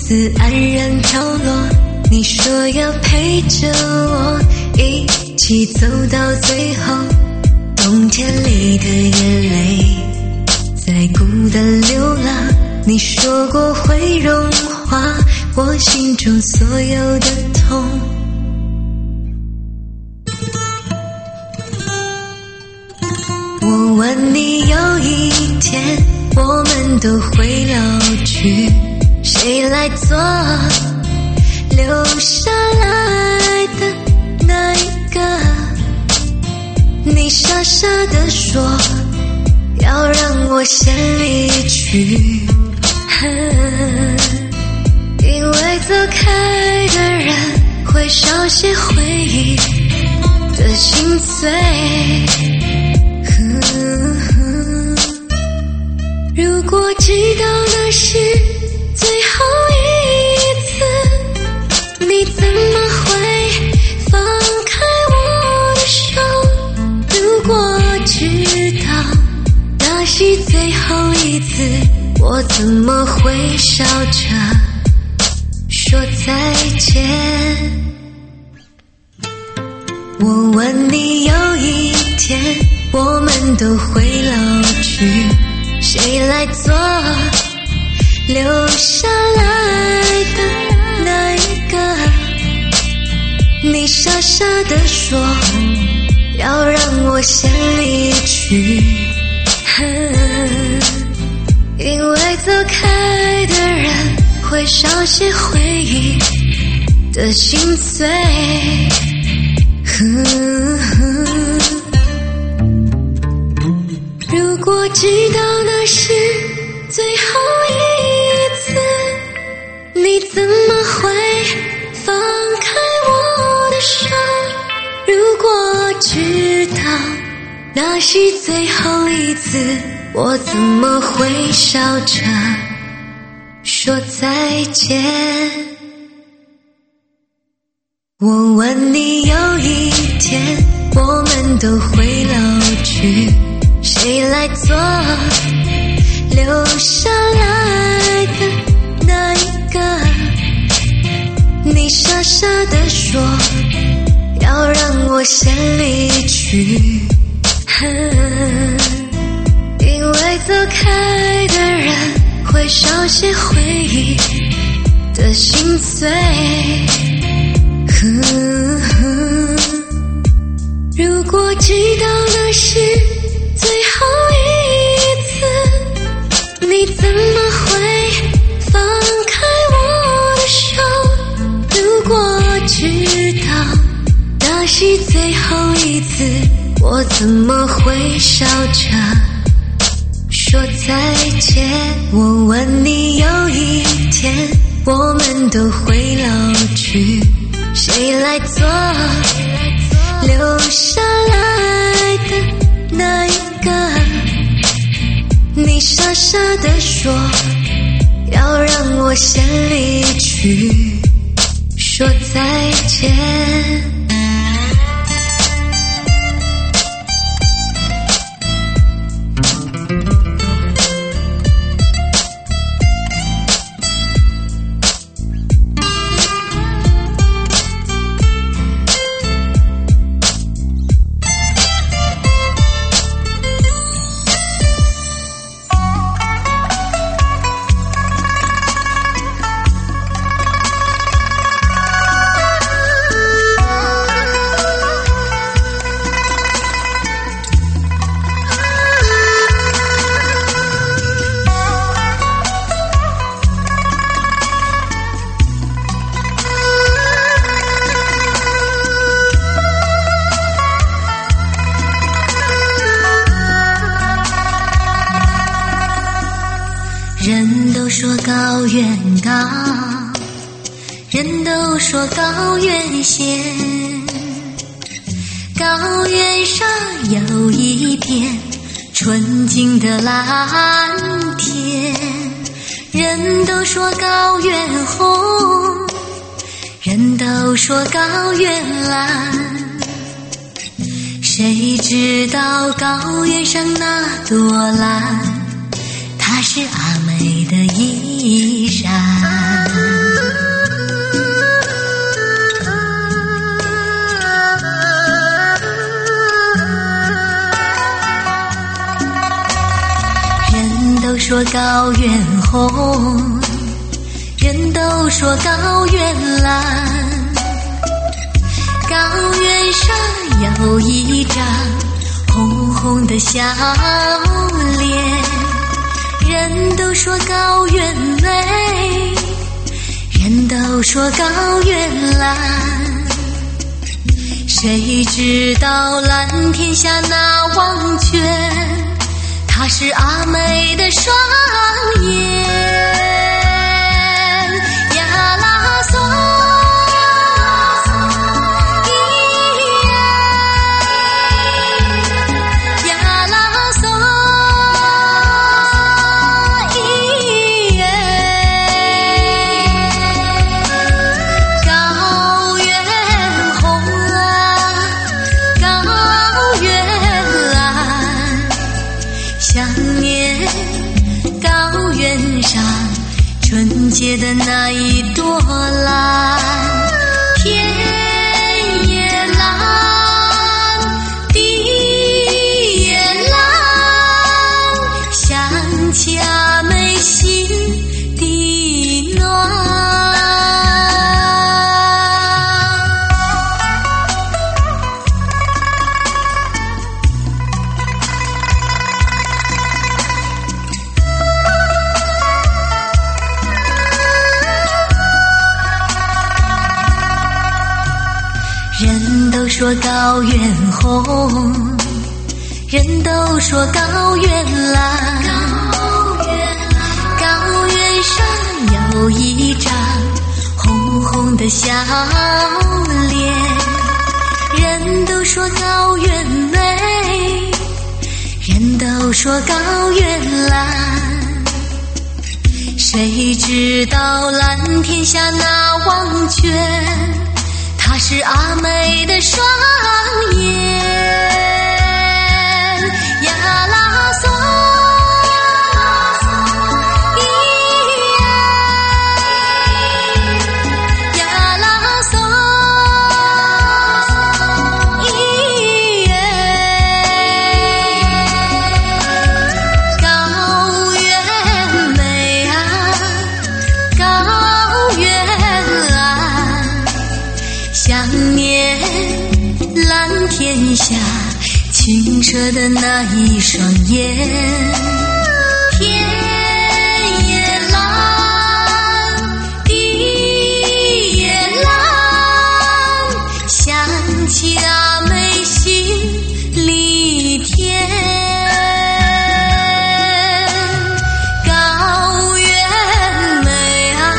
子安然飘落。你说要陪着我一起走到最后，冬天里的眼泪在孤单流浪。你说过会融化我心中所有的痛。我问你有一天我们都会老去，谁来做留下来的那一个？你傻傻地说要让我先离去，因为走开的人会少些回忆的心碎。如果知道那是最后一次，你怎么会放开我的手？如果知道那是最后一次，我怎么会笑着说再见？我问你有一天我们都会老去，谁来做留下来的那一个？你傻傻地说要让我先离去，因为走开的人会少些回忆的心碎。如果知道那是最后一次，你怎么会放开我的手？如果知道那是最后一次，我怎么会笑着说再见？我问你有一天我们都会老去，谁来做留下来的那一个？你傻傻地说要让我先离去，因为走开的人会少些回忆的心碎。如果知道那是最后一次，你怎么会放开我的手？如果知道那是最后一次，我怎么会笑着说再见？我问你有一天我们都会老去，谁来做留下来的那一个？你傻傻地说要让我先离去，说再见。 人都说高原高，人都说高原险，高原上有一片纯净的蓝天。人都说高原红，人都说高原蓝，谁知道高原上那朵蓝，它是是阿妹的衣裳。人都说高原红，人都说高原蓝，高原上有一张红红的笑脸。人都说高原美，人都说高原蓝，谁知道蓝天下那忘却，它是阿妹的双眼。呀啦嗦纯洁的那一朵蓝，天也蓝，地也蓝，想起阿妹心底暖。人都说高原红，人都说高原蓝，高原上有一张红红的笑脸。人都说高原美，人都说高原蓝，谁知道蓝天下那忘却，它是阿妹的双眼。呀啦嗦呀啦嗦高原美啊，高原蓝，想念蓝天下清澈的那一双眼。天也蓝，地也蓝，想起阿妹心里甜。高原美啊，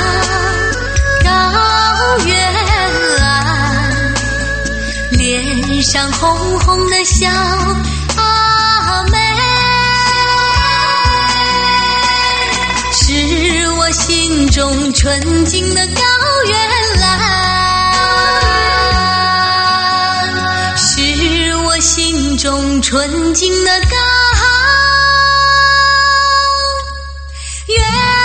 高原蓝，脸上红红的笑阿妹，是我心中纯净的高原蓝，是我心中纯净的高原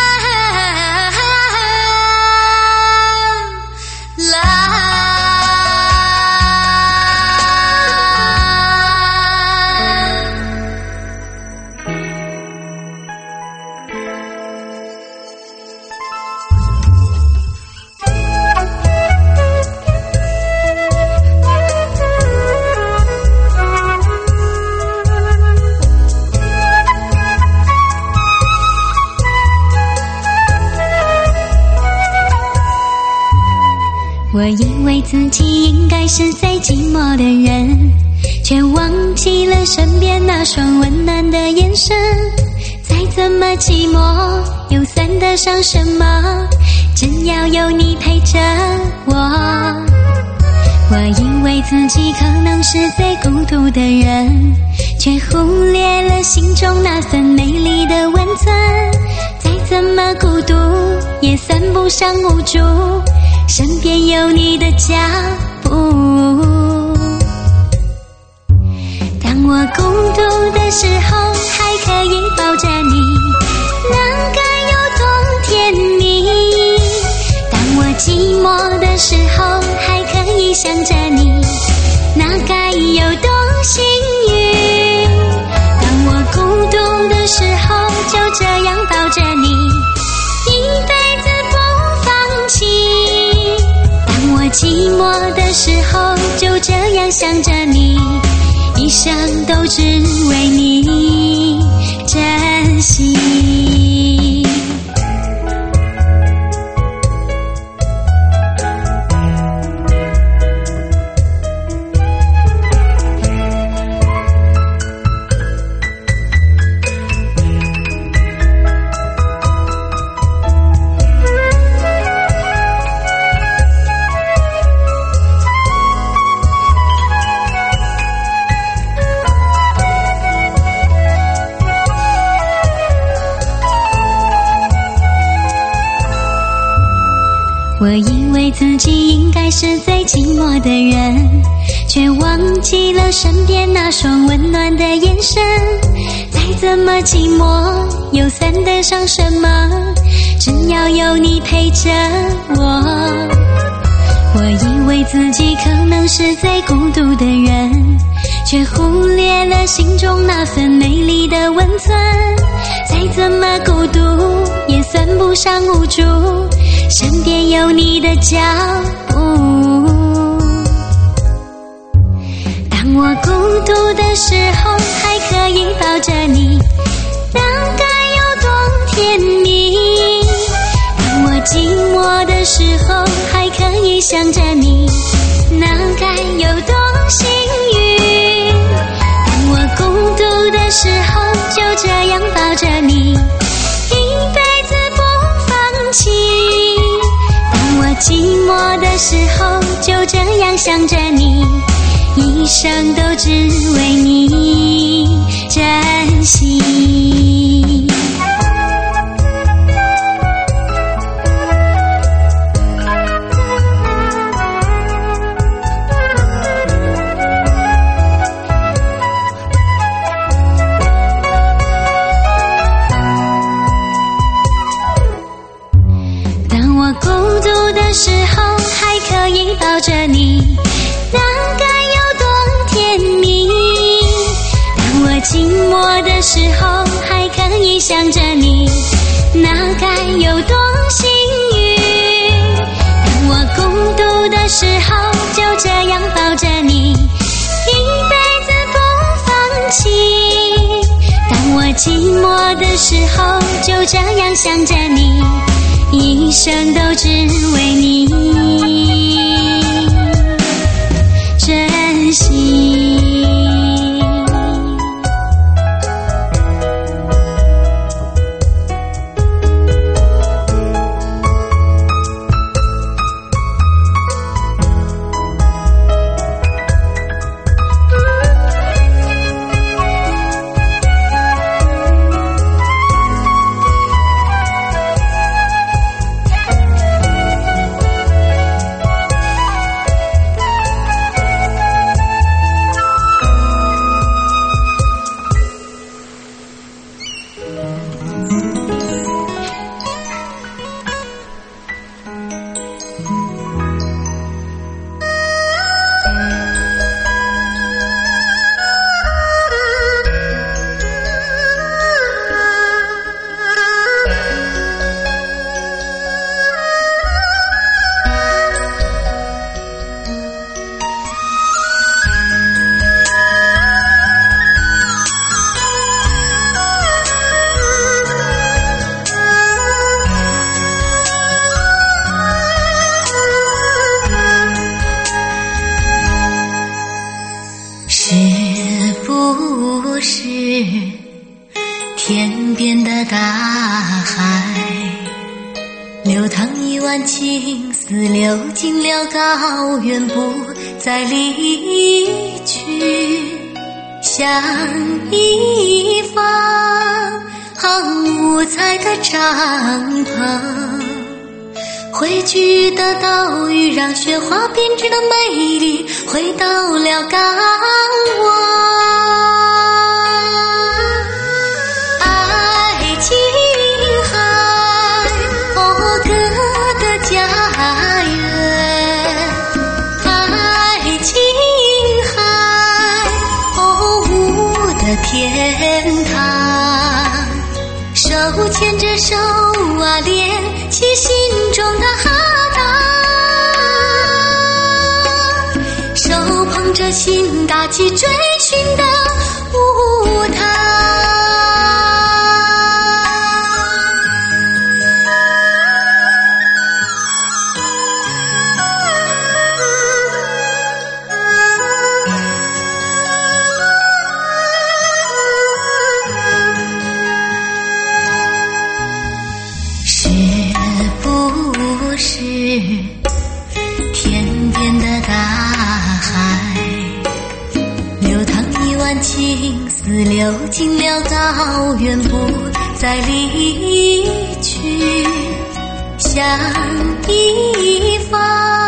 蓝。 我以为自己应该是最寂寞的人，却忘记了身边那双温暖的眼神。再怎么寂寞，又算得上什么？只要有你陪着我。我以为自己可能是最孤独的人，却忽略了心中那份美丽的温存。再怎么孤独，也算不上无助，身边有你的脚步。当我孤独的时候，还可以抱着你，让的时候还可以想着你，那该有多幸运。当我孤独的时候就这样抱着你，一辈子不放弃。当我寂寞的时候就这样想着你，一生都只为你珍惜。我以为自己应该是最寂寞的人，却忘记了身边那双温暖的眼神。再怎么寂寞又算得上什么，只要有你陪着我。我以为自己可能是最孤独的人，却忽略了心中那份美丽的温存。再怎么孤独也算不上无助，身边有你的脚步。当我孤独的时候还可以抱着你，那该有多甜蜜。当我寂寞的时候还可以想着你，那该有多幸运。当我孤独的时候就这样抱着你，一辈子不放弃。当我寂寞的时候就这样想着你，一生都只为你珍惜。当我孤独的时候还可以抱着你，那该有多甜蜜。当我寂寞的时候还可以想着你，那该有多幸运。当我孤独的时候就这样抱着你，一辈子不放弃。当我寂寞的时候就这样想着你，一生都只为你珍惜。天边的大海，流淌一湾情丝，流进了高原，不再离去。像一方五彩的帐篷，汇聚的岛屿让雪花编织的美丽回到了港湾。爱琴海，讴歌的家园， 堂。手牵着手啊，连起心中的哈达，手捧着心，打起追寻的舞台。是天边的大海，流淌一湾情丝，流进了高原，不再离去，像一方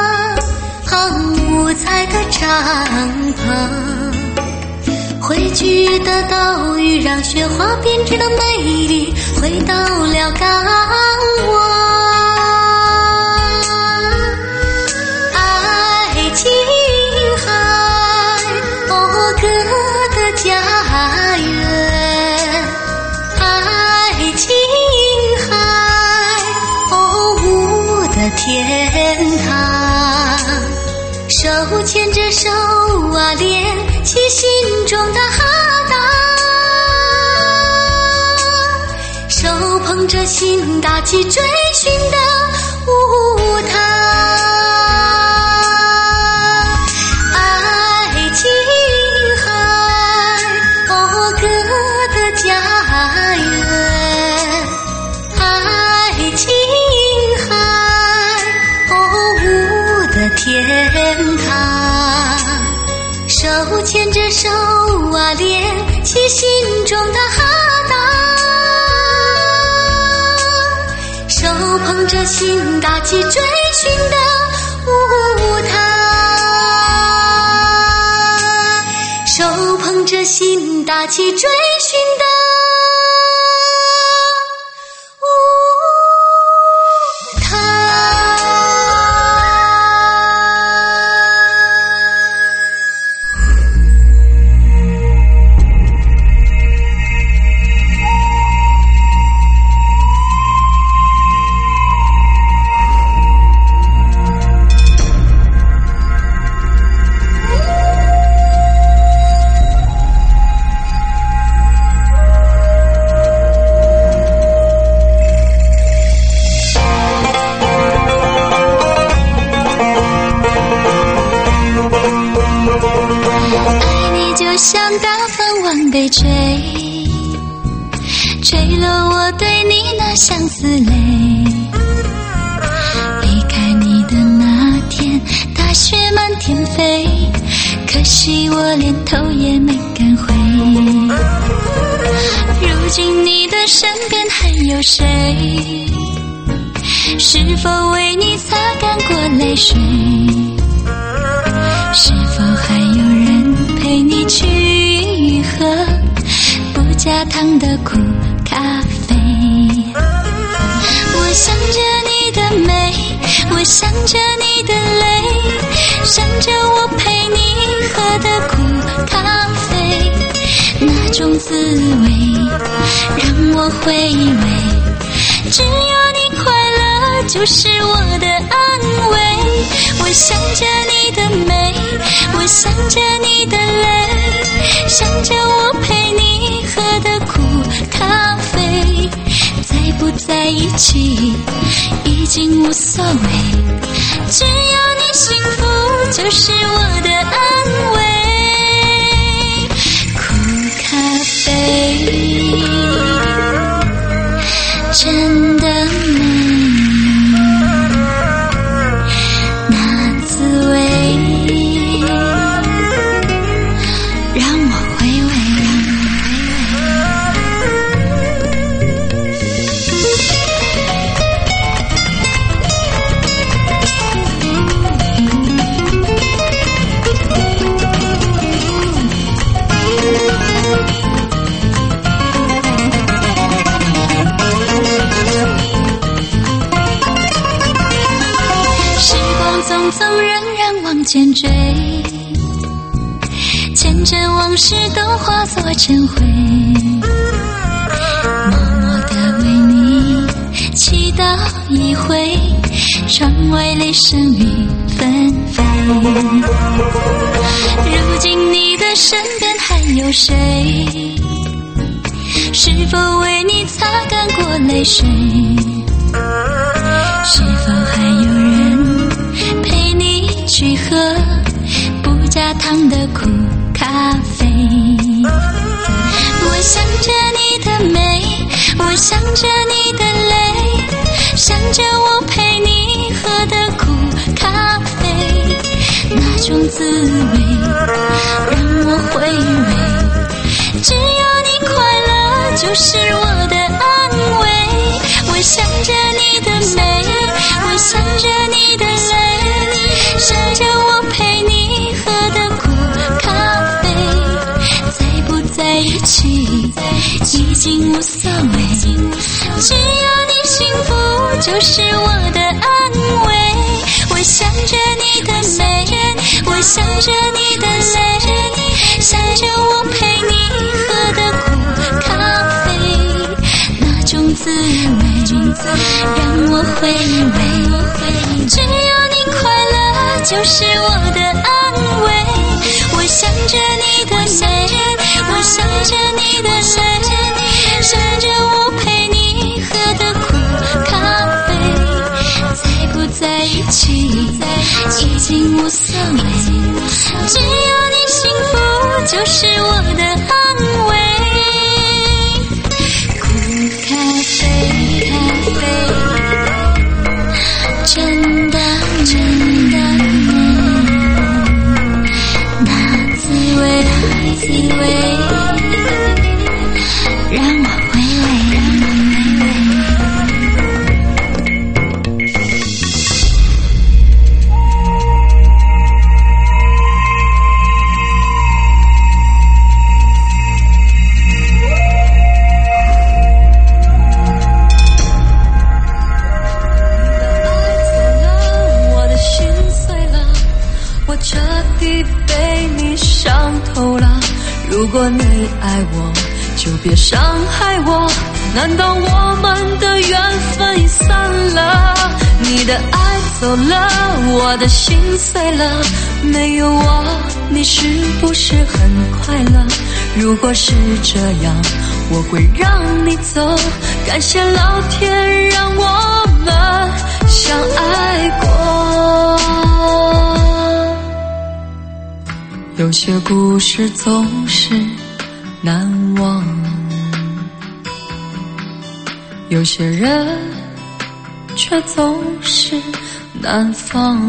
五彩的帐篷。汇聚的岛屿让雪花编织的美丽回到了港湾。天堂，手牵着手啊，连起心中的哈达，手捧着心，打起追寻的舞台。爱琴海，哦，歌的家园，爱琴天堂，手牵着手啊，连起心中的哈达，手捧着心，打起追寻的舞台。手捧着心，打起追寻的像大风往北吹，吹落我对你那相思泪。离开你的那天，大雪满天飞，可惜我连头也没敢回。如今你的身边还有谁？是否为你擦干过泪水？是否还有人陪你去喝不加糖的苦咖啡？我想着你的美，我想着你的泪，想着我陪你喝的苦咖啡，那种滋味让我回味。只要你快乐就是我的安慰。我想着你的美，我想着你的泪，想着我陪你喝的苦咖啡。在不在一起已经无所谓，只要你幸福就是我的安慰。苦咖啡真的美，那滋味让我回味。匆匆仍然往前追，前尘往事都化作尘灰。 一回，窗外泪湿雨纷飞。如今你的身边还有谁？是否为你擦干过泪水？是否还有人陪你去喝不加糖的苦咖啡？我想着你的美，我想着你的泪，想着我陪你喝的苦咖啡，那种滋味让我回味。只要你快乐就是我的安慰。我想着你的美，我想着你的泪，想着我陪你喝的苦咖啡，在不在一起已经无所谓，只要你幸福就是我的安慰。我想着你的美，我想着你的泪，想着我陪你喝的苦咖啡，那种滋味让我回味。只要你快乐就是我的安慰。我想着你的美，我想着你的泪，想着我陪你喝的苦咖啡，在不在一起已经无所谓，只要你幸福就是我的安慰。苦咖啡，咖啡，真的真的那滋味，滋味让我回味，让我回味。 彻底被你伤透了，如果你爱我就别伤害我，难道我们的缘分已散了？你的爱走了，我的心碎了，没有我你是不是很快乐？如果是这样我会让你走，感谢老天让我们相爱过。有些故事总是难忘，有些人却总是难放。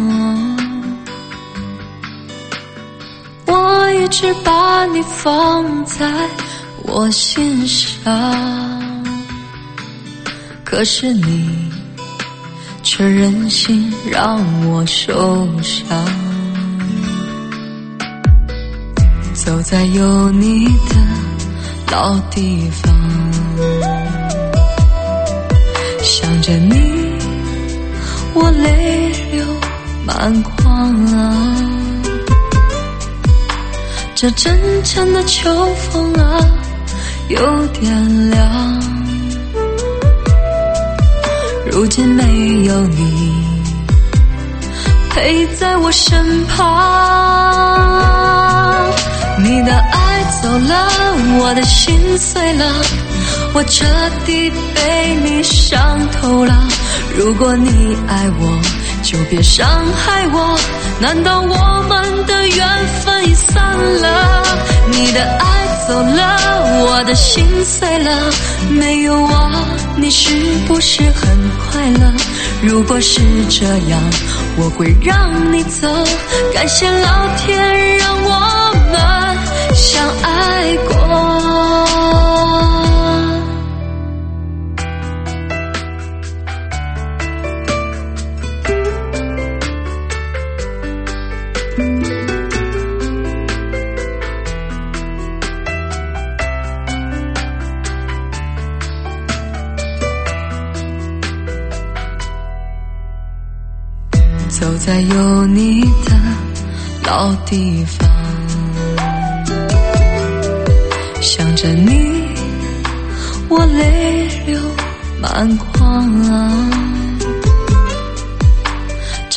我一直把你放在我心上，可是你却任性让我受伤。走在有你的老地方，想着你我泪流满眶啊。这阵阵的秋风啊有点凉，如今没有你陪在我身旁，你的爱走了，我的心碎了，我彻底被你伤透了。如果你爱我就别伤害我，难道我们的缘分已散了？你的爱走了，我的心碎了，没有我你是不是很快乐？如果是这样我会让你走，感谢老天让我们相爱过。走在有你的老地方，想着你我泪流满眶啊。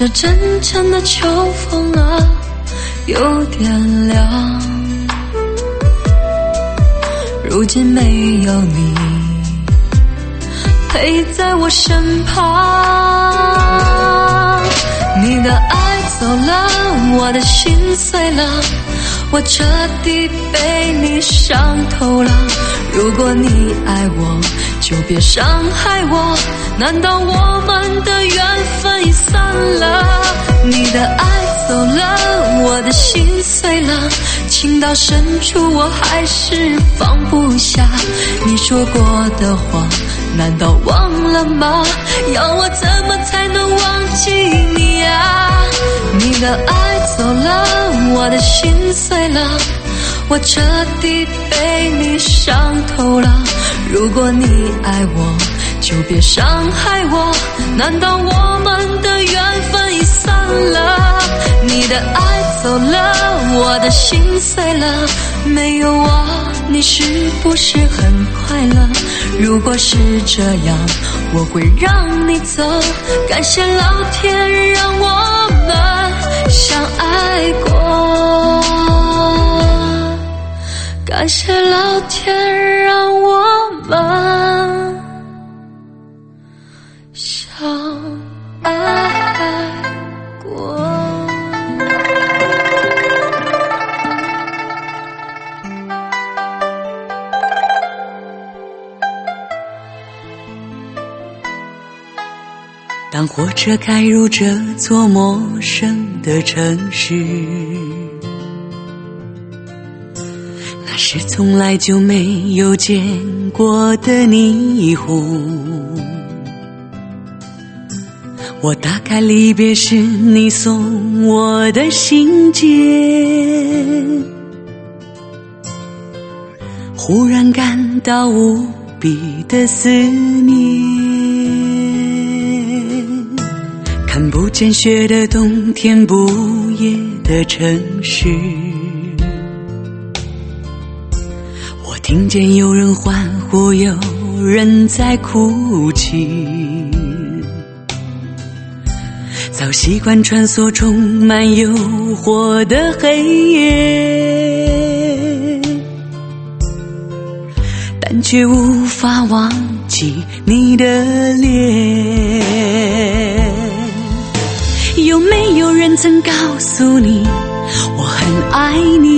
这阵阵的秋风啊，有点凉。如今没有你陪在我身旁，你的爱走了，我的心碎了，我彻底被你伤透了。如果你爱我，就别伤害我，难道我们的缘分已散了？你的爱走了，我的心碎了，情到深处我还是放不下。你说过的话，难道忘了吗？要我怎么才能忘记你啊？你的爱走了，我的心碎了，我彻底被你伤透了。如果你爱我，就别伤害我，难道我们的缘分已散了？你的爱走了，我的心碎了，没有我你是不是很快乐？如果是这样，我会让你走，感谢老天让我们相爱过，感谢老天让我们相爱过。 当火车开入这座陌生的城市，那是从来就没有见过的霓虹。我打开离别时你送我的信件，忽然感到无比的思念。看不见雪的冬天，不夜的城市，我听见有人欢呼，有人在哭泣。早习惯穿梭充满诱惑的黑夜，但却无法忘记你的脸。有没有人曾告诉你我很爱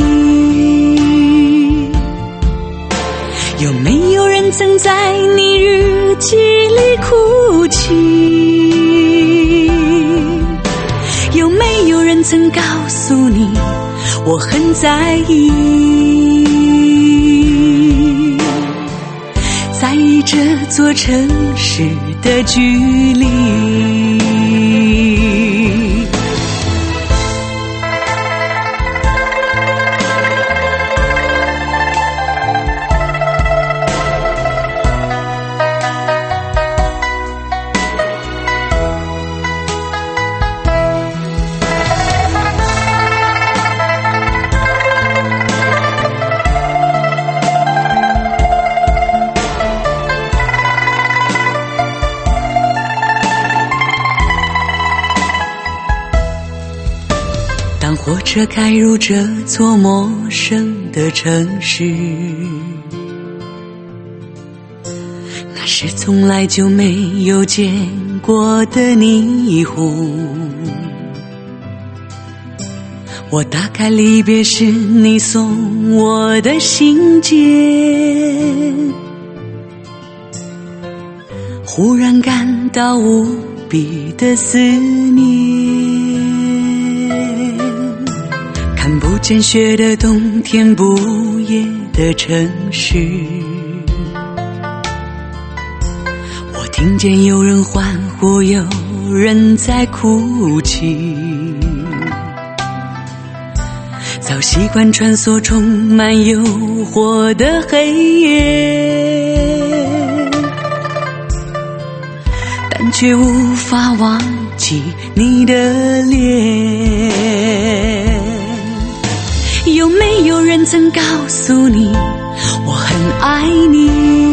你？有没有人曾在你日记里哭泣？有没有人曾告诉你我很在意？在意这座城市的距离。当火车开入这座陌生的城市，那是从来就没有见过的霓虹。我打开离别时你送我的信件，忽然感到无比的思念。看不见雪的冬天，不夜的城市，我听见有人欢呼，有人在哭泣。早习惯穿梭充满诱惑的黑夜，但却无法忘记你的脸。有没有人曾告诉你我很爱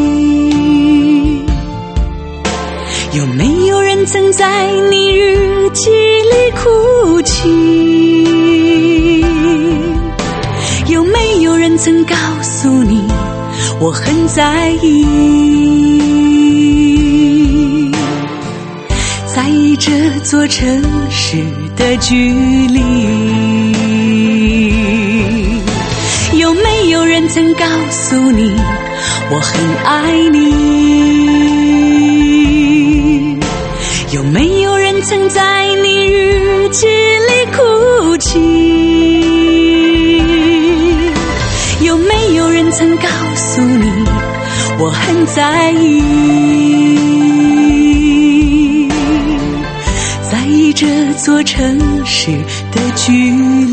你？有没有人曾在你日记里哭泣。有没有人曾告诉你，我很在意，在意这座城市的距离？有没有人曾告诉你，我很爱你？有没有人曾在你日记里哭泣？有没有人曾告诉你，我很在意，在意这座城市的距离？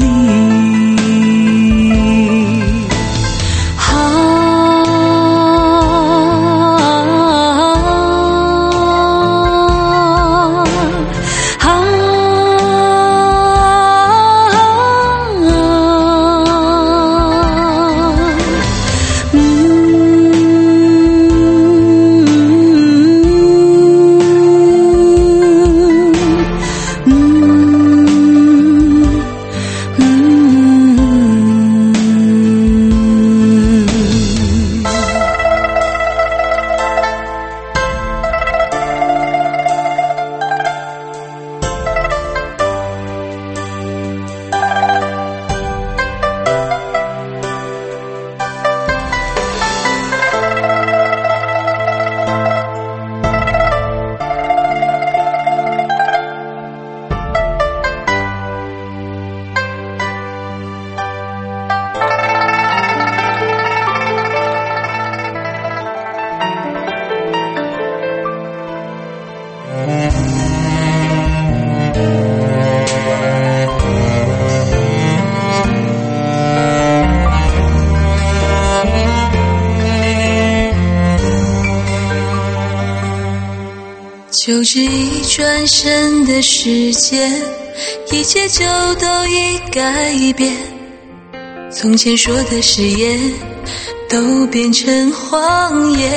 就这一转身的时间，一切就都已改变。从前说的誓言，都变成谎言。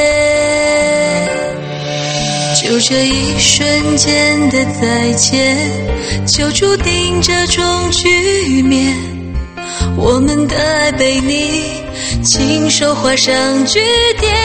就这一瞬间的再见，就注定这种局面。我们的爱被你亲手画上句点。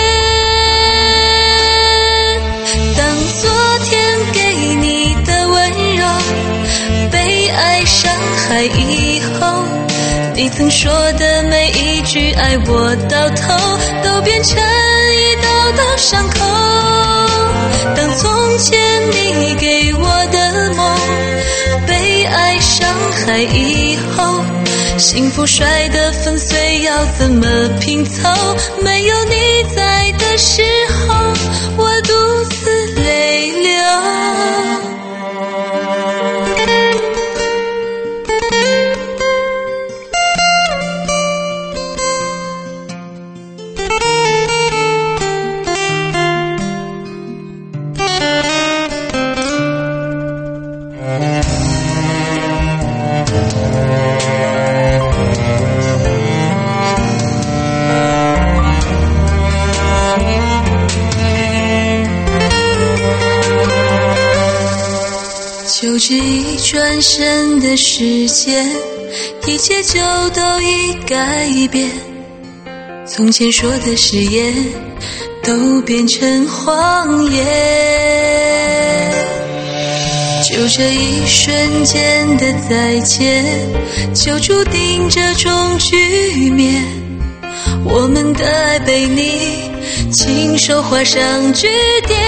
当昨天给你的温柔被爱伤害以后，你曾说的每一句爱我到头，都变成一道道伤口。当从前你给我的梦被爱伤害以后，幸福摔得粉碎，要怎么拼凑？没有你在的时候，我独自泪流。就这一转身的时间，一切就都已改变。从前说的誓言，都变成谎言。就这一瞬间的再见，就注定这种局面。我们的爱被你亲手画上句点。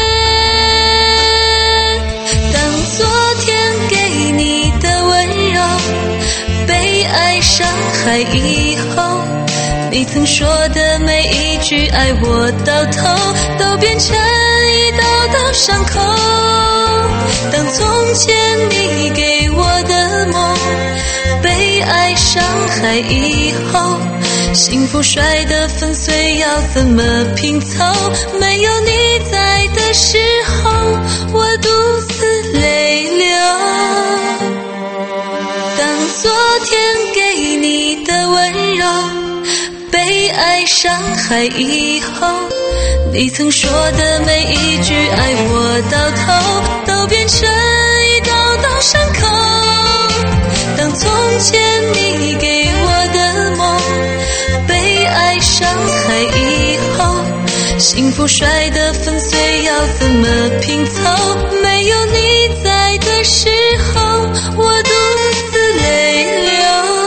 昨天给你的温柔被爱伤害以后，你曾说的每一句爱我到头，都变成一道道伤口。当从前你给我的梦被爱伤害以后，幸福摔得粉碎，要怎么拼凑？没有你在的时候，我独自泪流。当昨天给你的温柔被爱伤害以后，你曾说的每一句爱我到头，都变成一道从前你给我的梦，被爱伤害以后，幸福摔得粉碎，要怎么拼凑？没有你在的时候，我独自泪流。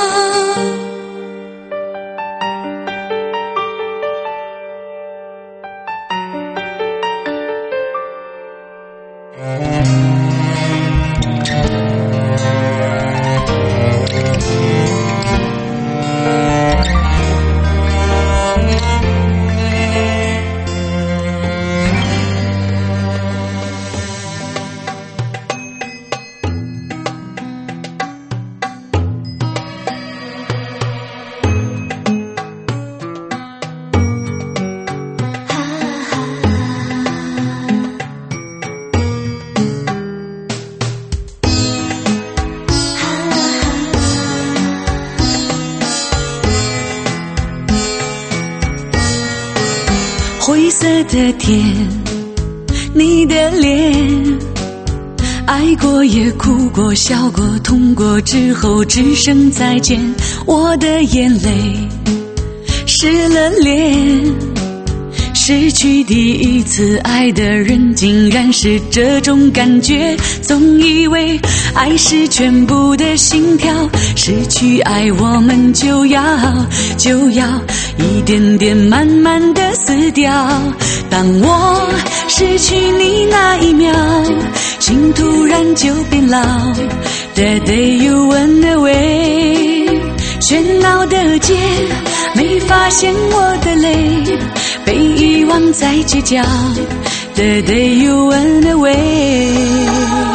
灰色的天，你的脸，爱过也哭过笑过痛过之后只剩再见。我的眼泪湿了脸，失去第一次爱的人竟然是这种感觉。总以为爱是全部的心跳，失去爱我们就要一点点慢慢的死掉。当我失去你那一秒，心突然就变老。 The day you went away， 喧闹的街没发现我的泪，被遗忘在街角。 The day you went away，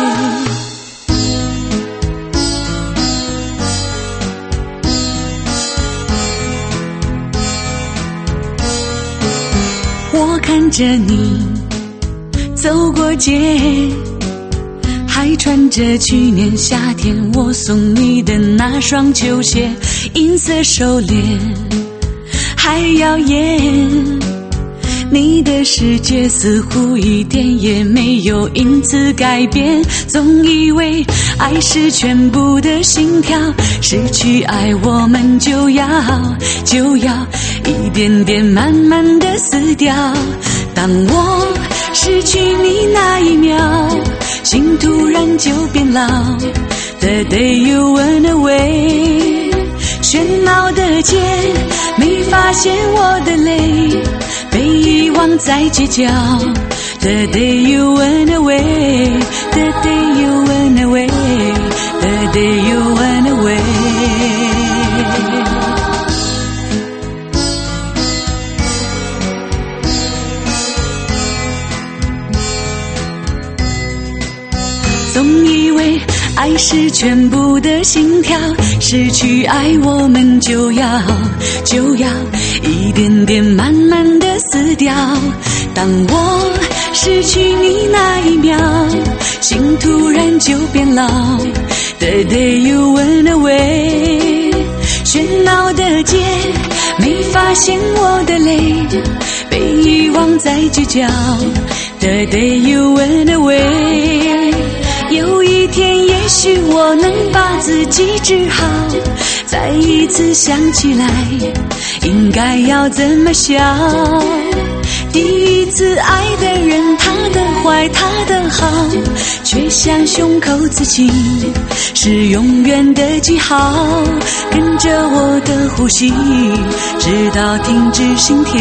我看着你走过街，还穿着去年夏天我送你的那双球鞋，银色手链还耀眼。你的世界似乎一点也没有因此改变，总以为爱是全部的心跳，失去爱我们就要一点点慢慢的死掉。当我失去你那一秒，心突然就变老。 The day you went away， 喧闹的街没发现我的泪，被遗忘在街角。 The day you went away， The day you went away， The day you went away。 总以为爱是全部的心跳，失去爱我们就要一点点慢慢的死掉。当我失去你那一秒，心突然就变老。 The day you went away， 喧闹的街没发现我的泪，被遗忘在街角。 The day you went away， 有一天也许我能把自己治好，再一次想起来应该要怎么想。第一次爱的人，他的坏他的好，却像胸口刺青，是永远的记号。跟着我的呼吸，直到停止心跳。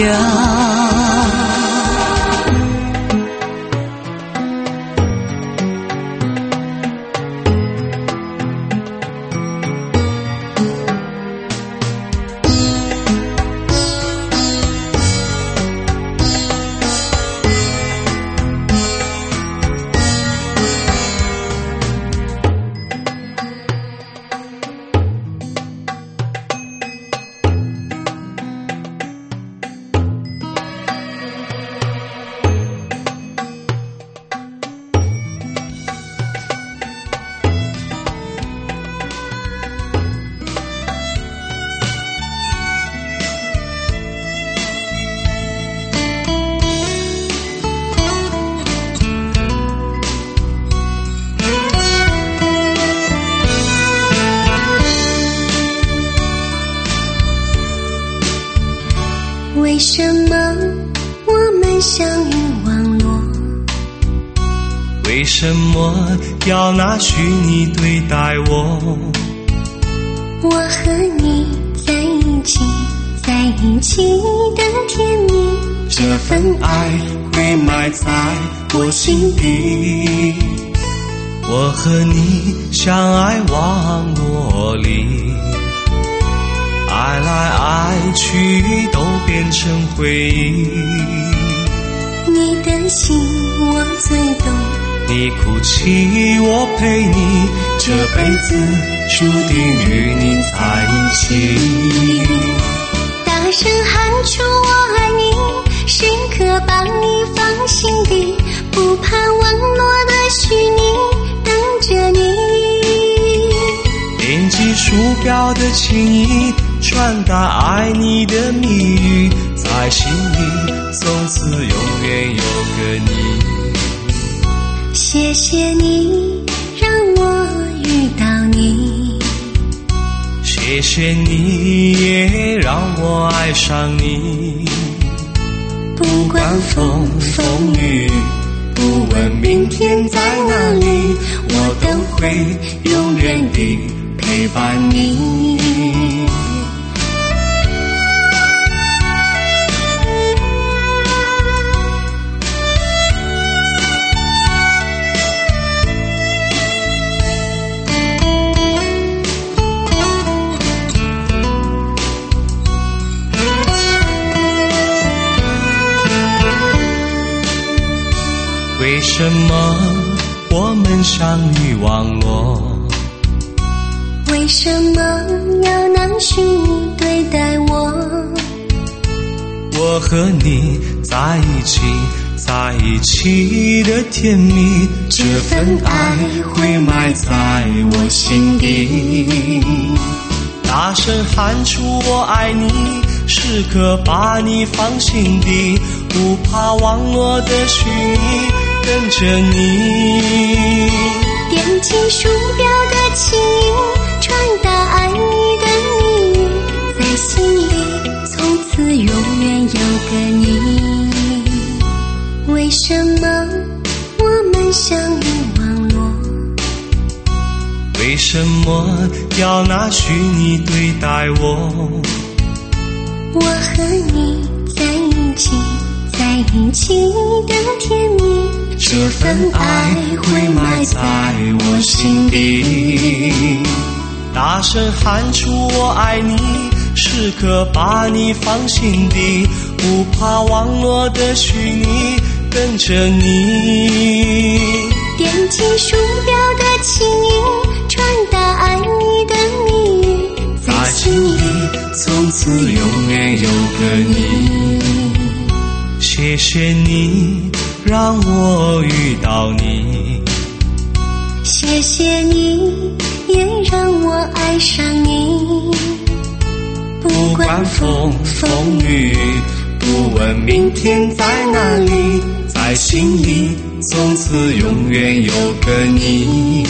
为什么我们相遇网络？ 为什么要拿虚拟对待我？ 我和你在一起，在一起的甜蜜， 这份爱会埋在我心底。我和你相爱网络里，爱来爱去都变成回忆。 你的心我最懂， 你哭泣我陪你，这辈子注定与你在一起。 大声喊出我爱你，时刻把你放心底，不怕网络的虚拟，等着你。 点击鼠标的情意，传达爱你的谜语，在心里从此永远有个你。 谢谢你让我遇到你， 谢谢你也让我爱上你。 不管风风雨，不问明天在哪里，我都会永远地陪伴你。 为什么我们相遇网络？ 为什么要拿虚拟对待我？ 我和你在一起，在一起的甜蜜，这份爱会埋在我心底。大声喊出我爱你，时刻把你放心底，不怕网络的虚拟，跟着你。 点击鼠标的情意，传达爱你的谜语，在心里从此永远有个你。为什么我们相遇网络？ 为什么要拿虚拟对待我？ 我和你在一起，在一起的甜蜜， 这份爱会埋在我心底。大声喊出我爱你，时刻把你放心底，不怕网络的虚拟，跟着你。 点击鼠标的情意，传达爱你的谜语， 在心里从此永远有个你。谢谢你让我遇到你， 谢谢你也让我爱上你。 不管风风雨，不问明天在哪里，在心里从此永远有个你。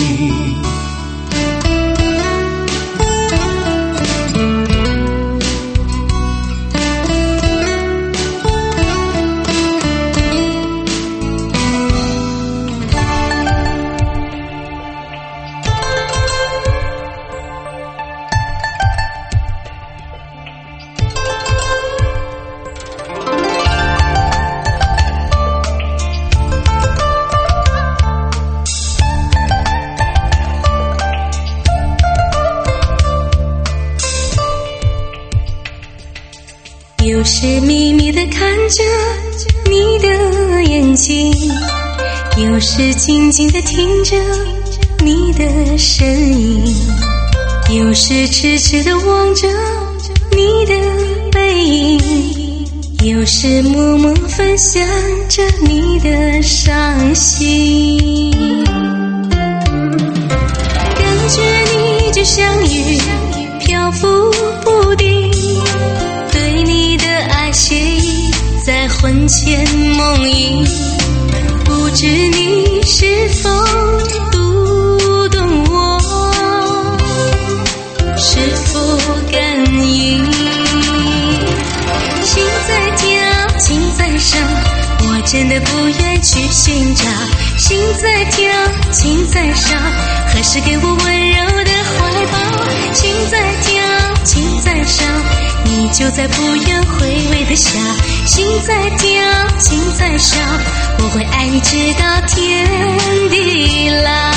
有时秘密地看着你的眼睛，有时静静地听着你的声音，有时痴痴地望着你的背影，有时默默分享着你的伤心。感觉你就像云漂浮不定，对你的爱写意在魂牵梦萦，不知你是否读懂我，是否感应，心在的不愿去寻找，心在跳，情在烧，何时给我温柔的怀抱？情在跳，情在烧，你就在不愿回味的笑。心在跳，情在烧，我会爱你直到天地老。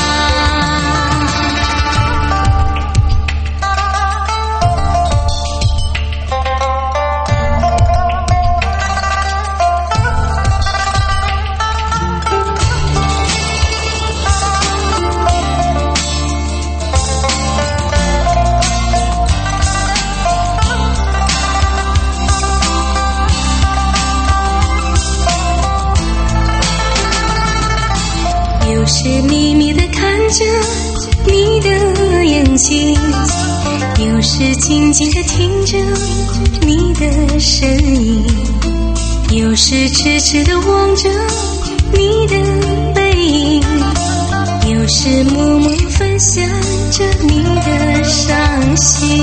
有时秘密地看着你的眼睛，有时静静地听着你的声音，有时痴痴地望着你的背影，有时默默分享着你的伤心。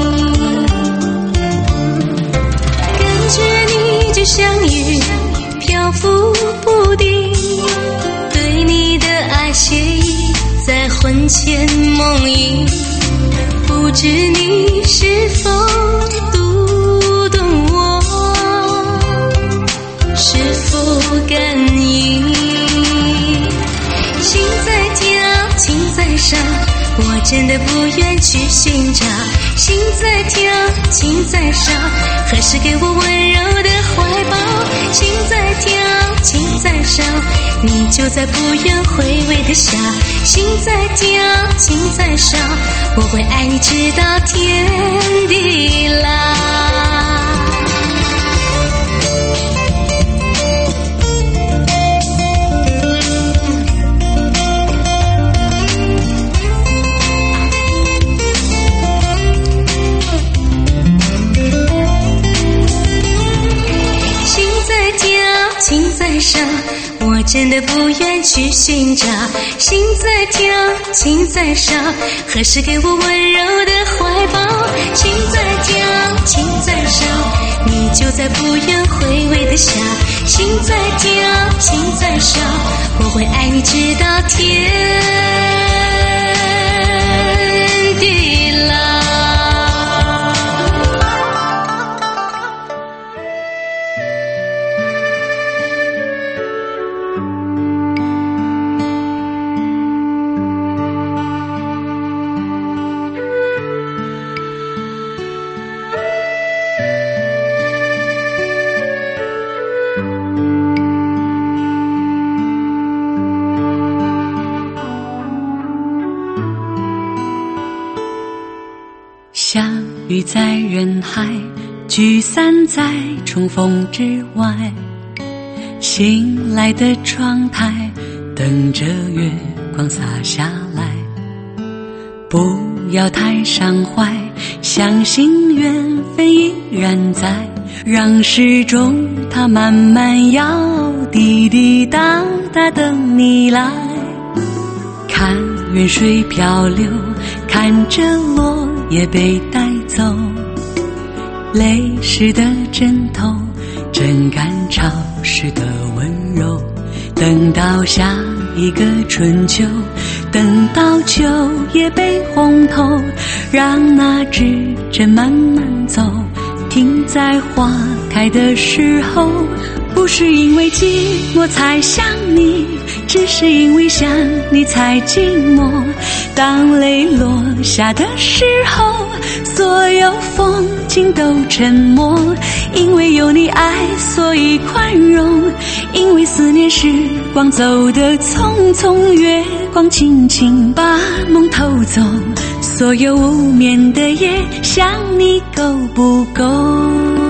感觉你就像云漂浮不定，对你的爱写意在魂牵梦萦，不知你是否读懂我，是否感应？心在跳，情在烧，我真的不愿去寻找。心在跳，情在烧，何时给我温柔的怀抱？心在跳，情在烧，你就在不愿回味的笑。心在跳，情在烧，我会爱你直到天地老。情在烧，我真的不愿去寻找。心在跳，情在烧，何时给我温柔的怀抱？心在跳，情在烧，你就在不愿回味的笑。心在跳，情在烧，我会爱你直到天地老。 相遇在人海，聚散在重逢之外。醒来的窗台，等着月光洒下来。不要太伤怀，相信缘分依然在，让时钟它慢慢摇，滴滴答答等你来。看远水漂流，看着落叶被带走，泪湿的枕头，真干潮湿的温柔。等到下一个春秋，等到秋叶被红透，让那指针慢慢走，停在花开的时候。不是因为寂寞才想你，只是因为想你才寂寞。当泪落下的时候，所有风景都沉默。因为有你爱，所以宽容。因为思念时光走得匆匆，月光轻轻把梦偷走。所有无眠的夜，想你够不够？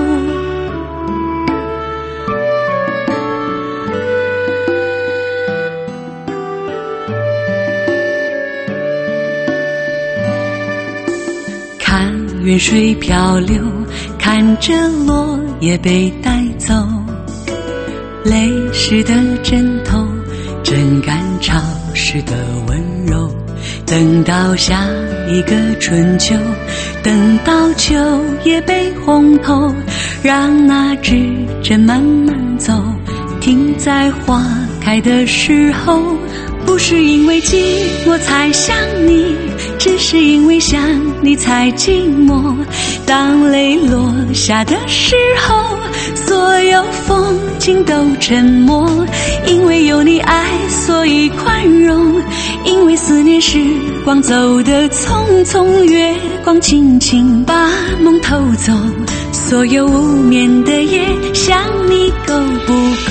看远水漂流，看着落叶被带走，泪湿的枕头，真干潮湿的温柔。等到下一个春秋，等到秋叶被红透，让那指针慢慢走， 停在花开的时候，不是因为寂寞才想你，只是因为想你才寂寞。当泪落下的时候，所有风景都沉默。因为有你爱，所以宽容。因为思念时光走得匆匆，月光轻轻把梦偷走。所有无眠的夜，想你够不够？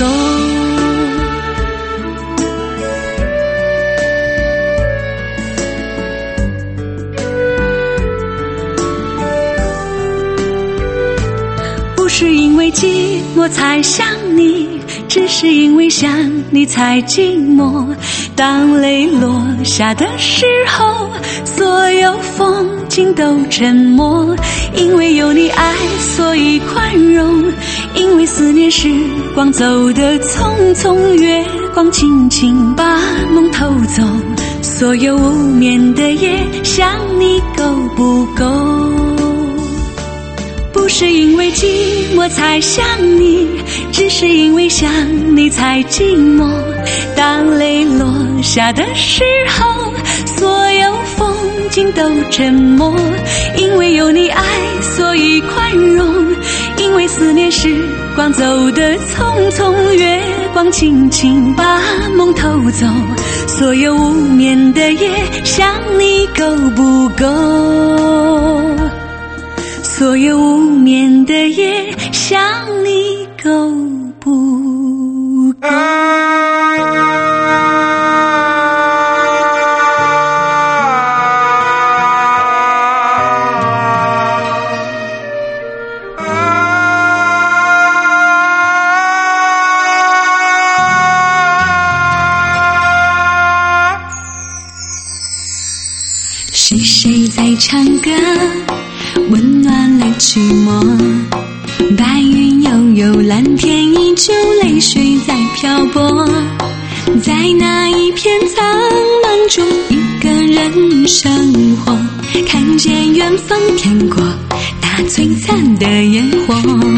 不是因为寂寞才想你，只是因为想你才寂寞。当泪落下的时候，所有风景都沉默。因为有你爱，所以宽容。因为思念时光走得匆匆，月光轻轻把梦偷走。所有无眠的夜，想你够不够？不是因为寂寞才想你，只是因为想你才寂寞。当泪落下的时候，所有风景都沉默。因为有你爱，所以宽容。因为思念时光走得匆匆，月光轻轻把梦偷走。所有无眠的夜，想你够不够？所有无眠的夜，想你够不够？ 是谁在唱歌，温暖了寂寞？白云悠悠，蓝天依旧，泪水在漂泊。在那一片苍茫中，一个人生活，看见远方天国那璀璨的烟火。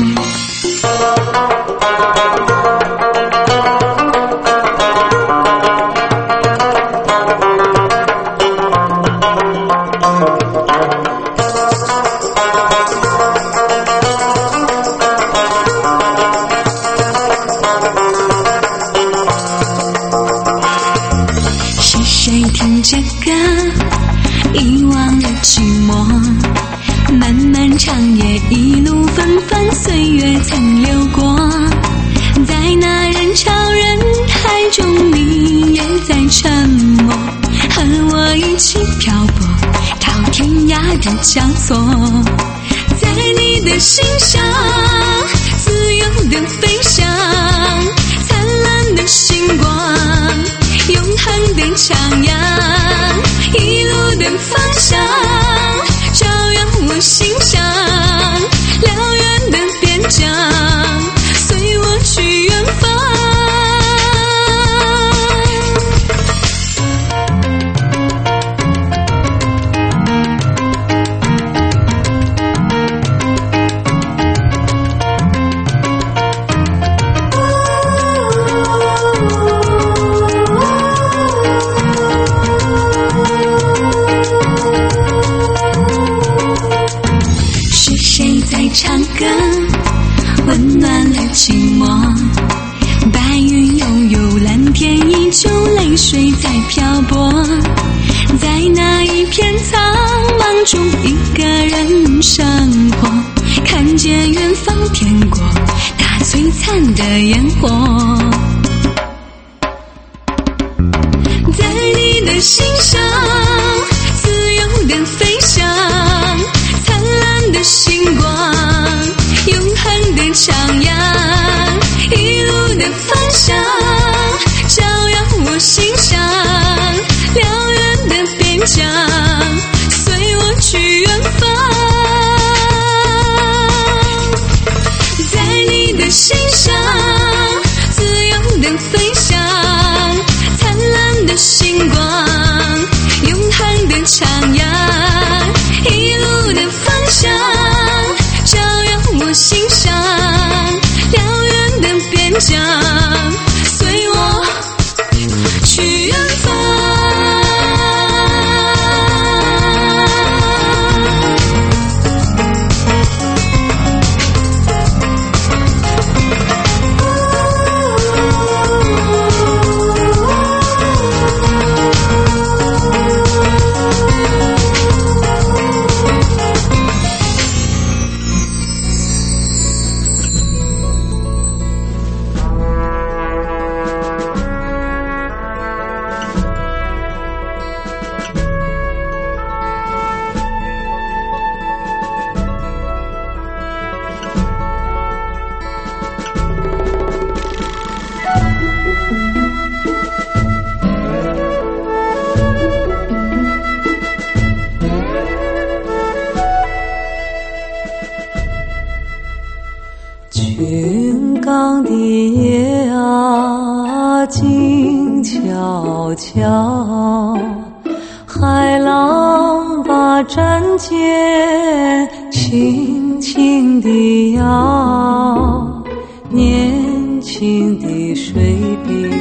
听着歌，遗忘了寂寞。漫漫长夜，一路纷纷，岁月曾流过。在那人潮人海中，你也在沉默，和我一起漂泊，到天涯的交错。在你的心上，自由的飞翔，灿烂的星光，永恒的徜徉，一路的方向照耀我心上，辽远的边疆随我去远方。唱歌温暖了寂寞，白云悠悠，蓝天依旧，泪水在漂泊。在那一片苍茫中，一个人生活，看见远方天国那璀璨的烟火。在你的心上，自由的飞翔，灿烂的星光，永恒的徜徉，一路的方向照耀我心上，辽远的边疆随我去远方。在你的心上，自由的飞翔，灿烂的星光，永恒的徜徉，一路的方向照耀我心上，辽远的边疆群岗的夜啊，静悄悄，海浪把战舰轻轻地摇，年轻的水兵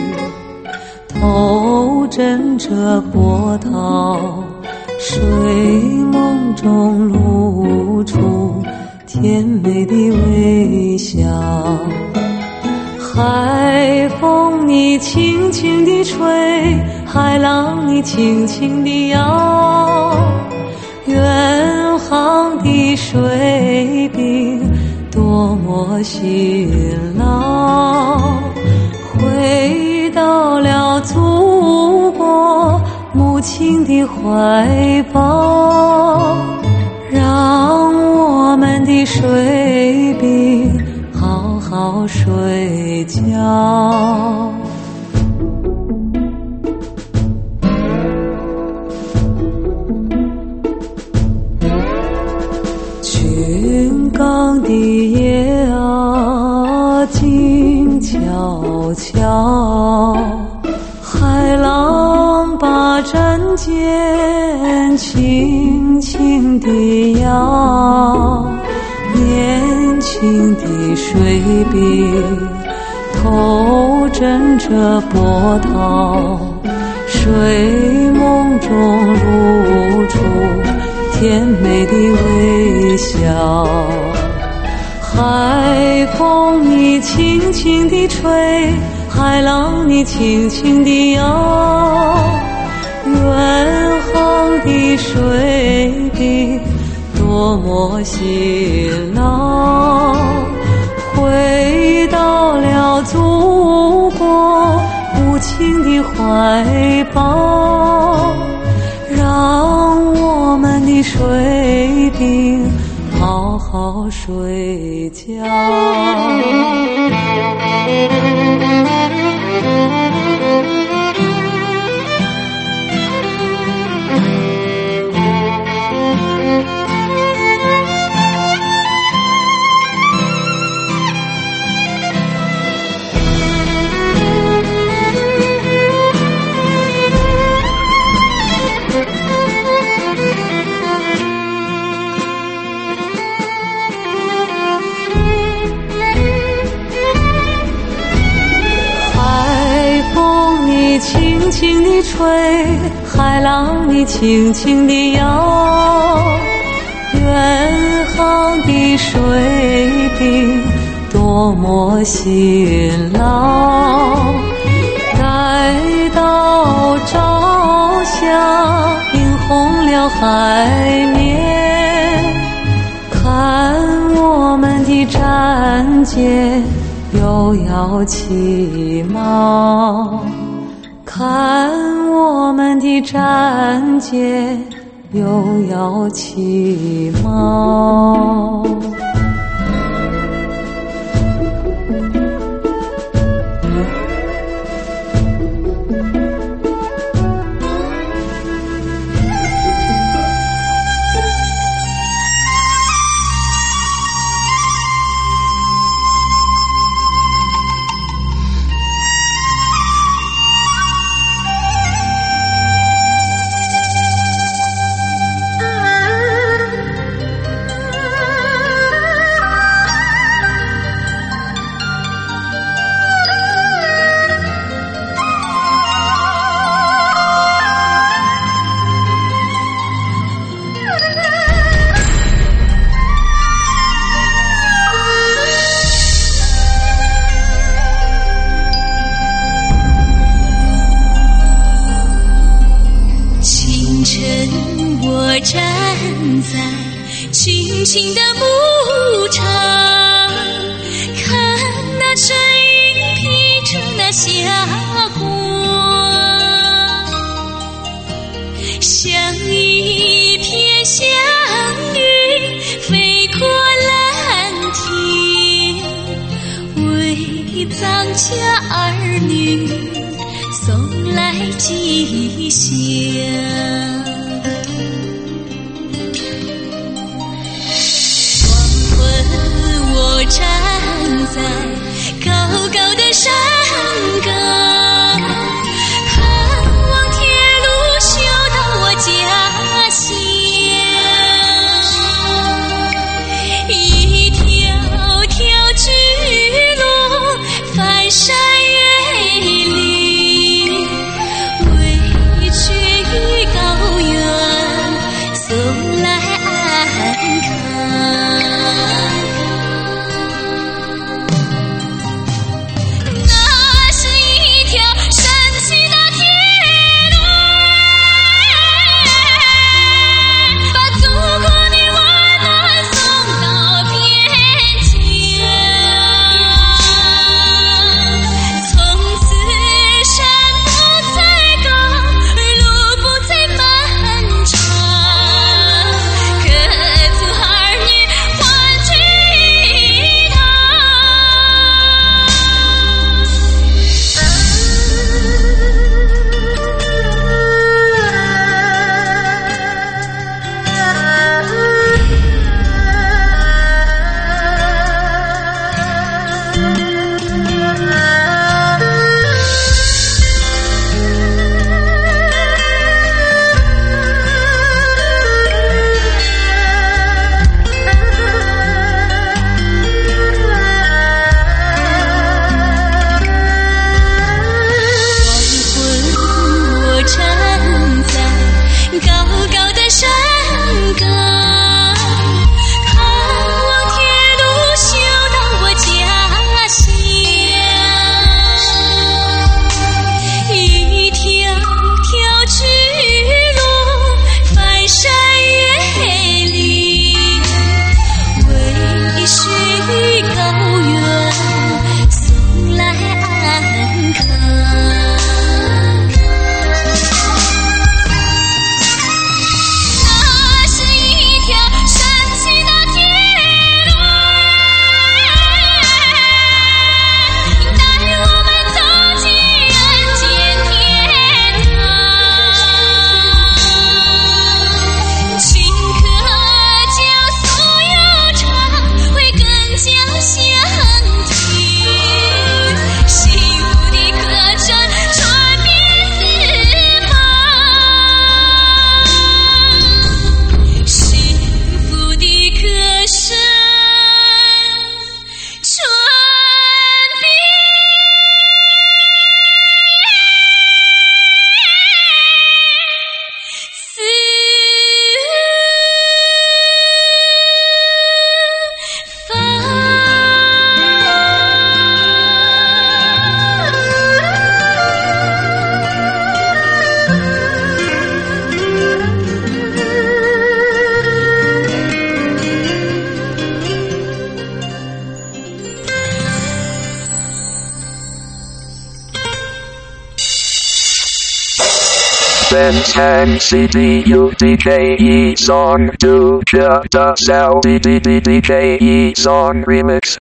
头枕着波涛，睡梦中露出甜美的微笑。海风你轻轻地吹，海浪你轻轻地摇，远航的水兵多么辛劳，回到了祖国母亲的怀抱，让我们的水兵好好睡觉。群岗的夜啊，静悄悄，海浪把战舰轻轻地摇，年轻的水兵头枕着波涛，睡梦中露出甜美的微笑。海风你轻轻地吹，海浪你轻轻地摇，远航的水兵多么辛劳，回到了祖国母亲的怀抱，让我们的水兵好好睡觉。轻轻地吹，海浪你轻轻地摇，远航的水兵多么辛劳，待到朝霞映红了海面，看我们的战舰又要起锚，看我们的战舰又要起锚。 站在青青的牧场，看那身影披着那霞光，像一片祥云飞过蓝天，为藏家儿女送来吉祥。站在高高的山岗，盼望铁路修到我家乡。一条条直路，翻山越岭，委屈与高原送来安康。那是一条神奇的铁路，把祖国的温暖送到边疆。从此山不再高，路不再漫长，各族儿女欢聚一堂。我站在高高的山岗，盼望铁路修到我家乡。一条条直路，翻山越岭，委屈高原送来安康。那是一条神奇的铁路，带我们走进人间天堂。青稞酒酥油肠，会更加香甜。幸福的歌声传遍四方，幸福的歌声传遍四方。 Ben's Hang CDUDKE Song Do Kya Da Sao DDDDKE Song Remix